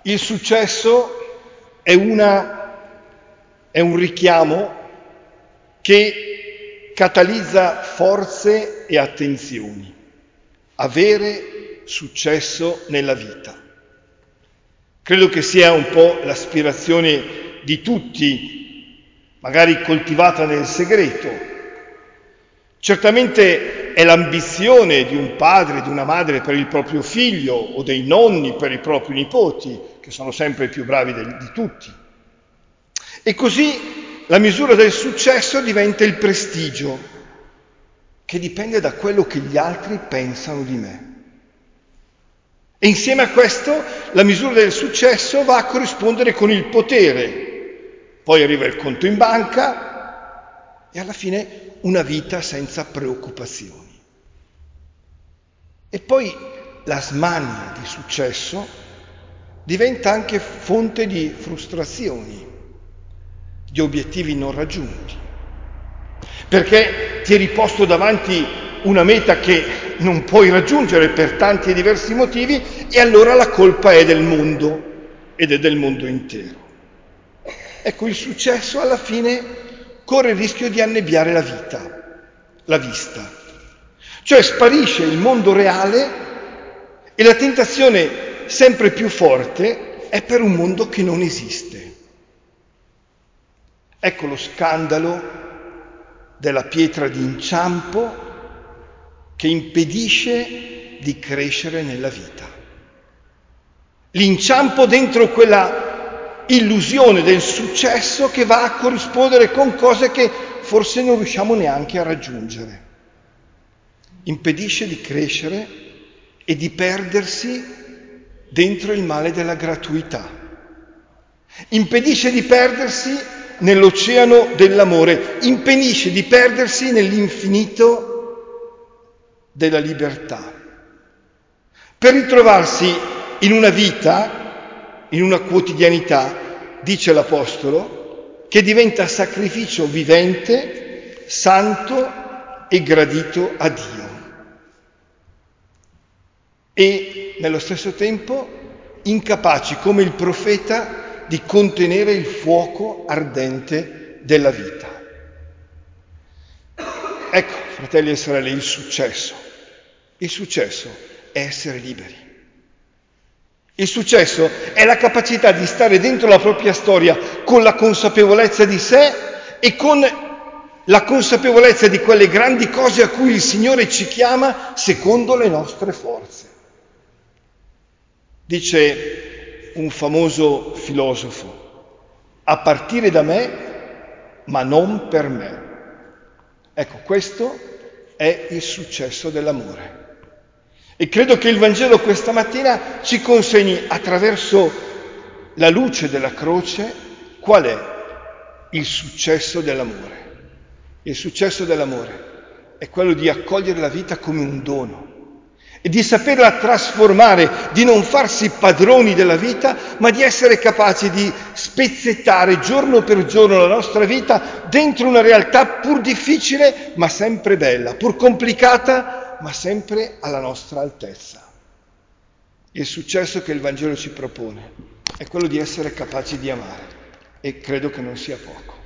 Il successo è un richiamo che catalizza forze e attenzioni. Avere successo nella vita. Credo che sia un po' l'aspirazione di tutti, magari coltivata nel segreto. Certamente è l'ambizione di un padre, di una madre per il proprio figlio o dei nonni per i propri nipoti, che sono sempre i più bravi di tutti. E così la misura del successo diventa il prestigio, che dipende da quello che gli altri pensano di me. E insieme a questo la misura del successo va a corrispondere con il potere. Poi arriva il conto in banca e alla fine una vita senza preoccupazioni. E poi la smania di successo diventa anche fonte di frustrazioni, di obiettivi non raggiunti. Perché ti è riposto davanti una meta che non puoi raggiungere per tanti e diversi motivi e allora la colpa è del mondo ed è del mondo intero. Ecco, il successo alla fine corre il rischio di annebbiare la vista. Cioè sparisce il mondo reale e la tentazione sempre più forte è per un mondo che non esiste. Ecco lo scandalo della pietra d'inciampo che impedisce di crescere nella vita. L'inciampo dentro quella illusione del successo che va a corrispondere con cose che forse non riusciamo neanche a raggiungere. Impedisce di crescere e di perdersi dentro il male della gratuità. Impedisce di perdersi nell'oceano dell'amore, impedisce di perdersi nell'infinito della libertà. Per ritrovarsi in una vita, in una quotidianità, dice l'Apostolo, che diventa sacrificio vivente, santo e gradito a Dio. E nello stesso tempo incapaci come il profeta di contenere il fuoco ardente della vita. Ecco, fratelli e sorelle, il successo. Il successo è essere liberi. Il successo è la capacità di stare dentro la propria storia con la consapevolezza di sé e con la consapevolezza di quelle grandi cose a cui il Signore ci chiama secondo le nostre forze. Dice un famoso filosofo, a partire da me, ma non per me. Ecco, questo è il successo dell'amore. E credo che il Vangelo questa mattina ci consegni, attraverso la luce della croce, qual è il successo dell'amore. Il successo dell'amore è quello di accogliere la vita come un dono e di saperla trasformare, di non farsi padroni della vita, ma di essere capaci di spezzettare giorno per giorno la nostra vita dentro una realtà pur difficile, ma sempre bella, pur complicata, ma sempre alla nostra altezza. Il successo che il Vangelo ci propone è quello di essere capaci di amare, e credo che non sia poco.